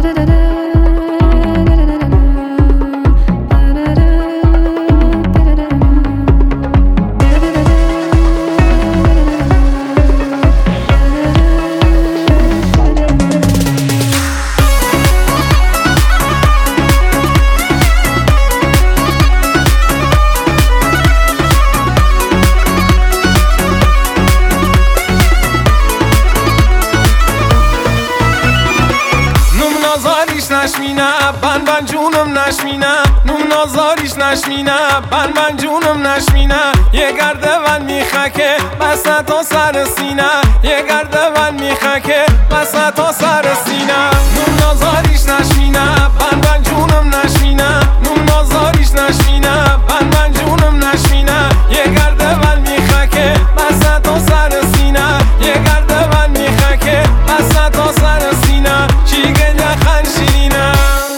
نشمینه بن جونم نشمینه نوم نازاریش نشمینه بن جونم نشمینه یه گرده ون میخکه بس تا سر سینه یه گرده ون میخکه بس تا سر سینه نوم نازاریش نشمینه بن جونم نشمینه نوم نازاریش نشمینه بن جونم نشمینه یه گرده ون میخکه بس تا سر سینه یه گرده ون میخکه بس تا سر سینه چی گله خنشینه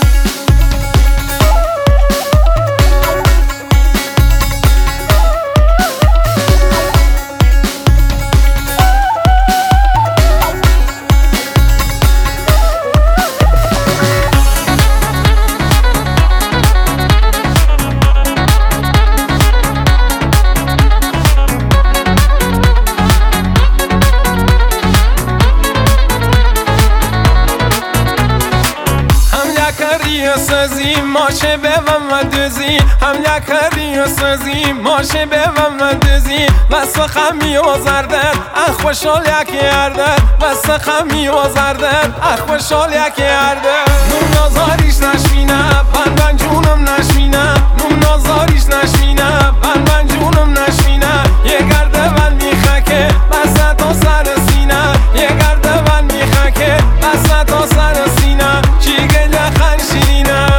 سازی ماشه به و دوزی هم یکری سازی ماشه به و دوزی بس خمی و زردن خوشحال یک یردن بس خمی و زردن خوشحال یک یردن نوم نازاریش نشمینه بن جونم نشمینه نوم نازاریش نشمینه بن جونم نشمینه یه گرده ون میخکه بس تا سر سینه یه گرده ون میخکه بس تا سر سینه چی گله خنشینه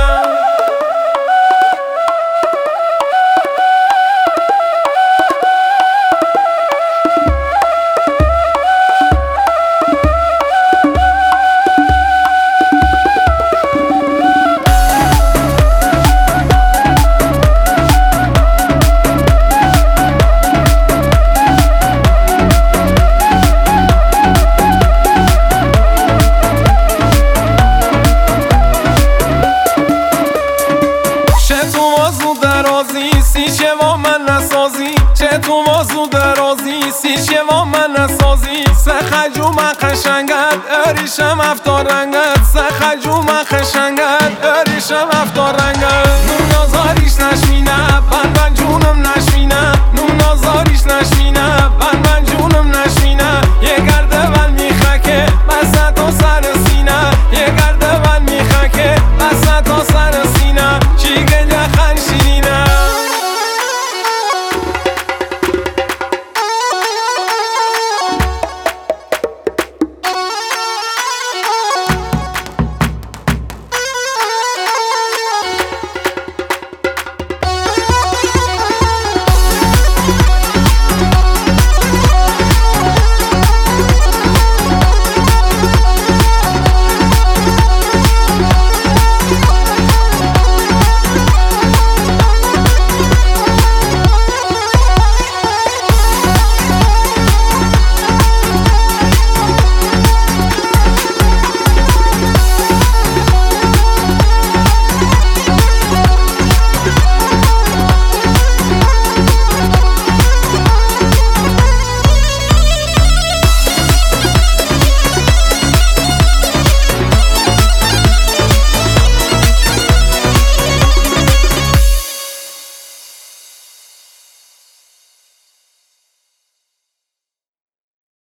سیشه و من نسازی چه تو موضوع درازی سیشه و من نسازی سخجو من خشنگت اریشم افتار رنگت سخجو من خشنگت اریشم افتار رنگت نوم نازاریش نشمینه بن جونم نشمینه نوم نازاریش نشمینه بن جونم نشمینه